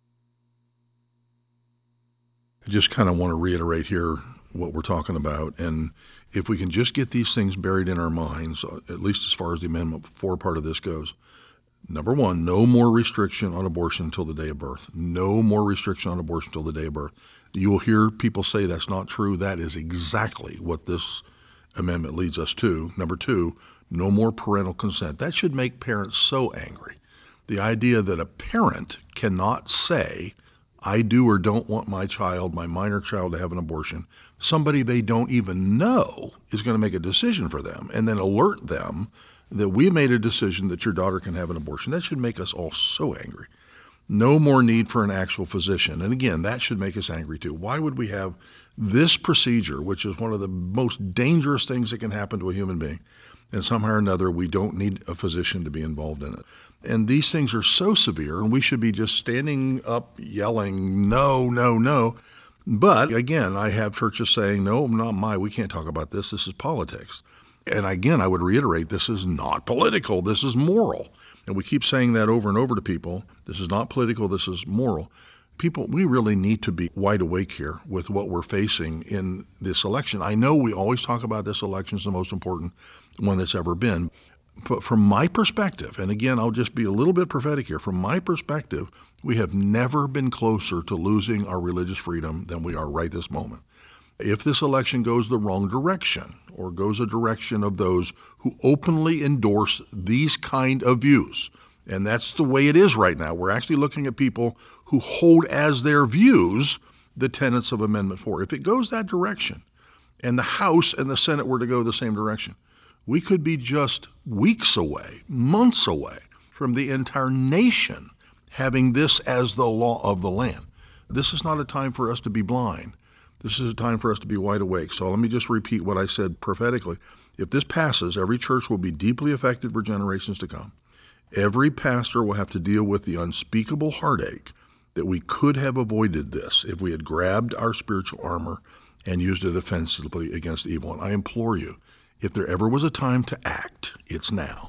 I just kind of want to reiterate here what we're talking about. And if we can just get these things buried in our minds, at least as far as the Amendment four part of this goes, number one, no more restriction on abortion until the day of birth. No more restriction on abortion until the day of birth. You will hear people say that's not true. That is exactly what this amendment leads us to. Number two, no more parental consent. That should make parents so angry. The idea that a parent cannot say, I do or don't want my child, my minor child, to have an abortion. Somebody they don't even know is going to make a decision for them and then alert them that we made a decision that your daughter can have an abortion. That should make us all so angry. No more need for an actual physician. And again, that should make us angry too. Why would we have this procedure, which is one of the most dangerous things that can happen to a human being, and somehow or another we don't need a physician to be involved in it? And these things are so severe, and we should be just standing up yelling, no, no, no. But again, I have churches saying, no, not my, we can't talk about this. This is politics. And again, I would reiterate, this is not political. This is moral. And we keep saying that over and over to people. This is not political. This is moral. People, we really need to be wide awake here with what we're facing in this election. I know we always talk about this election as the most important one that's ever been. But from my perspective, and again, I'll just be a little bit prophetic here, from my perspective, we have never been closer to losing our religious freedom than we are right this moment. If this election goes the wrong direction, or goes a direction of those who openly endorse these kind of views, and that's the way it is right now. We're actually looking at people who hold as their views the tenets of Amendment four. If it goes that direction, and the House and the Senate were to go the same direction, we could be just weeks away, months away from the entire nation having this as the law of the land. This is not a time for us to be blind. This is a time for us to be wide awake. So let me just repeat what I said prophetically. If this passes, every church will be deeply affected for generations to come. Every pastor will have to deal with the unspeakable heartache that we could have avoided this if we had grabbed our spiritual armor and used it offensively against evil. And I implore you, if there ever was a time to act, it's now.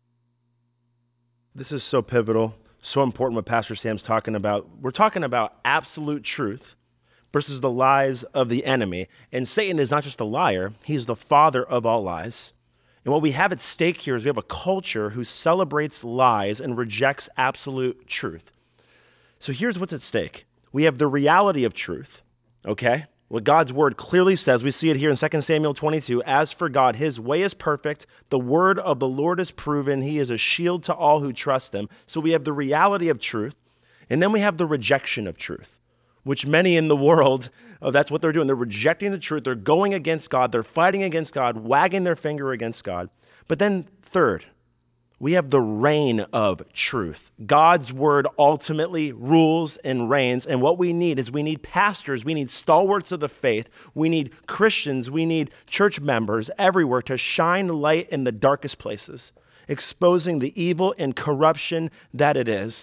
This is so pivotal, so important what Pastor Sam's talking about. We're talking about absolute truth versus the lies of the enemy. And Satan is not just a liar, he's the father of all lies. And what we have at stake here is we have a culture who celebrates lies and rejects absolute truth. So here's what's at stake. We have the reality of truth, okay? What God's word clearly says, we see it here in Second Samuel twenty-two, as for God, his way is perfect, the word of the Lord is proven, he is a shield to all who trust him. So we have the reality of truth, and then we have the rejection of truth, which many in the world, oh, that's what they're doing. They're rejecting the truth. They're going against God. They're fighting against God, wagging their finger against God. But then third, we have the reign of truth. God's word ultimately rules and reigns. And what we need is we need pastors. We need stalwarts of the faith. We need Christians. We need church members everywhere to shine light in the darkest places, exposing the evil and corruption that it is.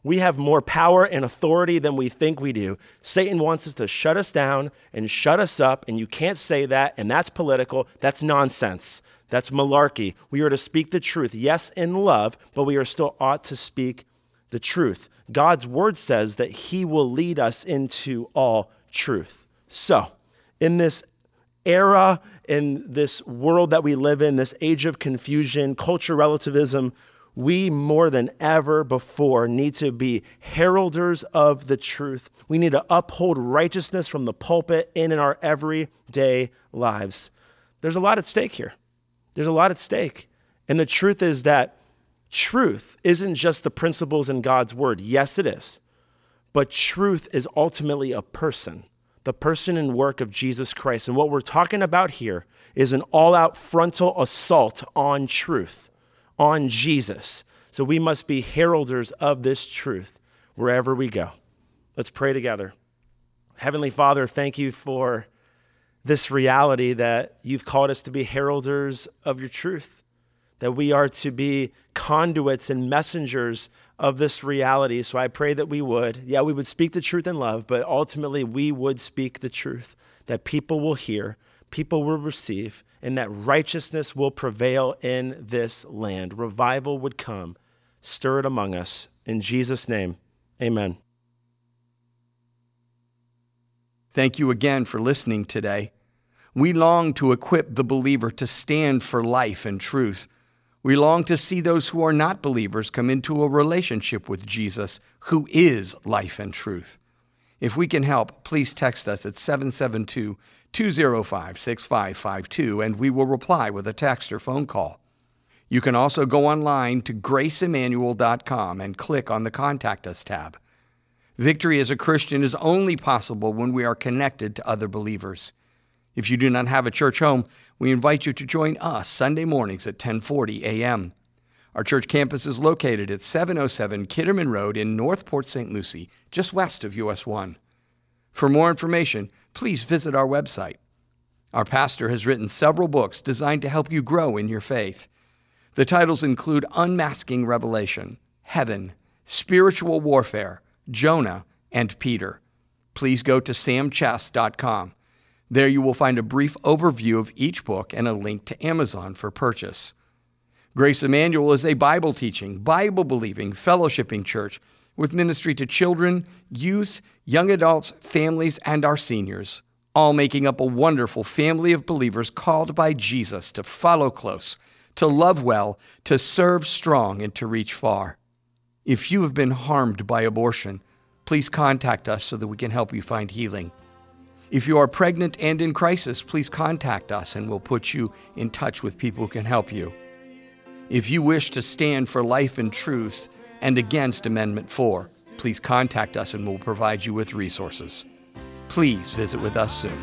We have more power and authority than we think we do. Satan wants us to shut us down and shut us up, and you can't say that, and that's political. That's nonsense. That's malarkey. We are to speak the truth, yes, in love, but we are still ought to speak the truth. God's word says that he will lead us into all truth. So, in this era, in this world that we live in, this age of confusion, culture relativism, we more than ever before need to be heralders of the truth. We need to uphold righteousness from the pulpit and in our everyday lives. There's a lot at stake here. There's a lot at stake. And the truth is that truth isn't just the principles in God's word. Yes, it is. But truth is ultimately a person, the person and work of Jesus Christ. And what we're talking about here is an all-out frontal assault on truth, on Jesus. So we must be heralders of this truth wherever we go. Let's pray together. Heavenly Father, thank you for this reality that you've called us to be heralders of your truth, that we are to be conduits and messengers of this reality. So I pray that we would, yeah, we would speak the truth in love, but ultimately we would speak the truth, that people will hear, people will receive, and that righteousness will prevail in this land. Revival would come. Stir it among us. In Jesus' name, amen.
Thank you again for listening today. We long to equip the believer to stand for life and truth. We long to see those who are not believers come into a relationship with Jesus, who is life and truth. If we can help, please text us at seven seven two, two zero five, six five five two, and we will reply with a text or phone call. You can also go online to grace emmanuel dot com and click on the Contact Us tab. Victory as a Christian is only possible when we are connected to other believers. If you do not have a church home, we invite you to join us Sunday mornings at ten forty a.m. Our church campus is located at seven oh seven Kitterman Road in North Port Saint Lucie, just west of U S one. For more information, please visit our website. Our pastor has written several books designed to help you grow in your faith. The titles include Unmasking Revelation, Heaven, Spiritual Warfare, Jonah, and Peter. Please go to sam chess dot com. There you will find a brief overview of each book and a link to Amazon for purchase. Grace Emmanuel is a Bible-teaching, Bible-believing, fellowshipping church with ministry to children, youth, young adults, families, and our seniors, all making up a wonderful family of believers called by Jesus to follow close, to love well, to serve strong, and to reach far. If you have been harmed by abortion, please contact us so that we can help you find healing. If you are pregnant and in crisis, please contact us and we'll put you in touch with people who can help you. If you wish to stand for life and truth and against Amendment four, please contact us and we'll provide you with resources. Please visit with us soon.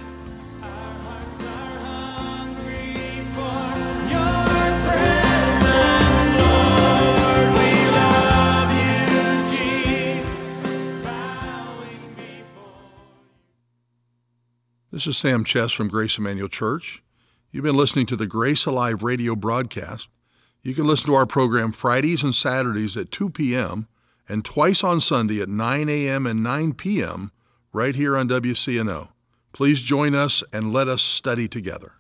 This is Sam Chess from Grace Emmanuel Church. You've been listening to the Grace Alive radio broadcast. You can listen to our program Fridays and Saturdays at two p.m. and twice on Sunday at nine a.m. and nine p.m. right here on W C N O. Please join us and let us study together.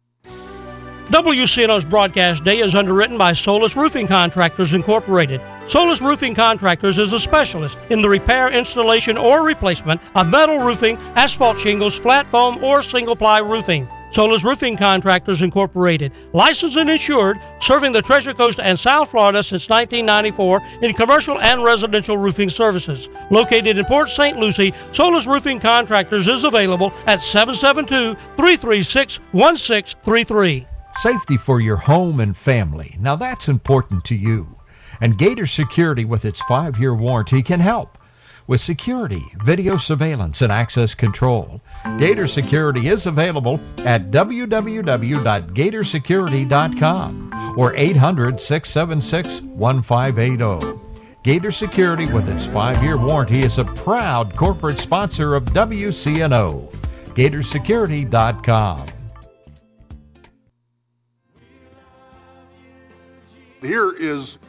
W C N O's broadcast day is underwritten by Solus Roofing Contractors, Incorporated. Solus Roofing Contractors is a specialist in the repair, installation, or replacement of metal roofing, asphalt shingles, flat foam, or single-ply roofing. Solus Roofing Contractors, Incorporated, licensed and insured, serving the Treasure Coast and South Florida since nineteen ninety-four in commercial and residential roofing services. Located in Port Saint Lucie, Solus Roofing Contractors is available at seven seven two, three three six, one six three three.
Safety for your home and family. Now that's important to you. And Gator Security, with its five-year warranty, can help with security, video surveillance, and access control. Gator Security is available at w w w dot gator security dot com or eight hundred, six seven six, one five eight zero. Gator Security, with its five-year warranty, is a proud corporate sponsor of W C N O. gator security dot com.
Here is